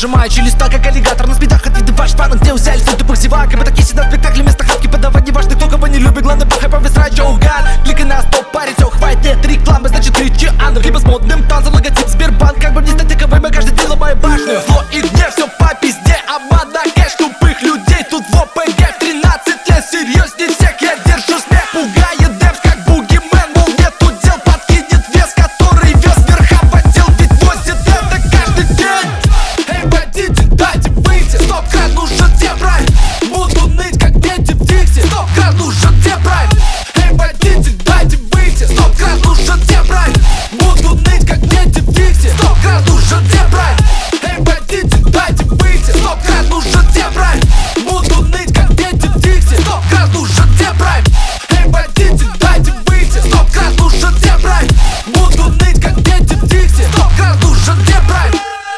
сжимаю челюсть так, как аллигатор на спидах от вида ваш фанат, где взяли суть тупых зевак. И мы такие сидят в спектакле вместо хавки подавать. Не важно, кто кого не любит, главное пахай повисрать, Джо Ган. Кликай на стоп, парень, все, хватит, нет рекламы, значит кричи андер. Либо с модным танцем логотип Сбербанк. Как бы не стать таковым, я каждый день ломаю башню. Зло и гнев, все по пизде, обмана, кэш тупых людей. Тут в ОПГ в 13 лет, серьезней всех я держу смех. Пугает демс, как бугимен, мол, нету дел, подкинет вес, который вез верха потел, ведь возит это каждый день. Эй, водитель, дайте выйти, стоп, кран нужен тебе брать. Буду ныть, как дети в Дикси, стоп, кран нужен тебе брать. Эй, водитель, дайте выйти, стоп, кран нужен тебе брать. Буду ныть, как дети в Дикси, стоп, кран нужен тебе брать. Эй, водитель, дайте выйти, стоп, кран нужен тебе брать. Буду ныть, как дети в Дикси, стоп, кран нужен тебе брать. Эй, водитель, дайте выйти, стоп, кран нужен тебе брать. Буду ныть, как дети в Дикси, стоп, кран нужен тебе брать.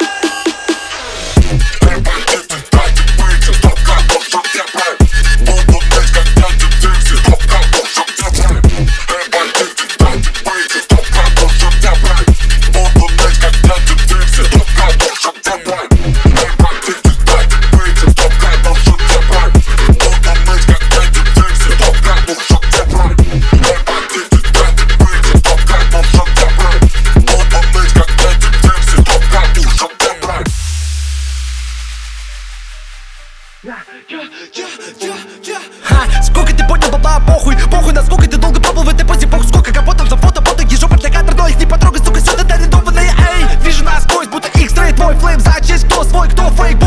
Сколько ты понял, баба, похуй, похуй, насколько ты долго пробовал в этой позе, похуй, сколько капотов за фото, ежопа для кадра, но их не потрогай, сука, сюда арендованные, эй, вижу насквозь, будто X-Ray, твой флейм, за честь, кто свой, кто фейк.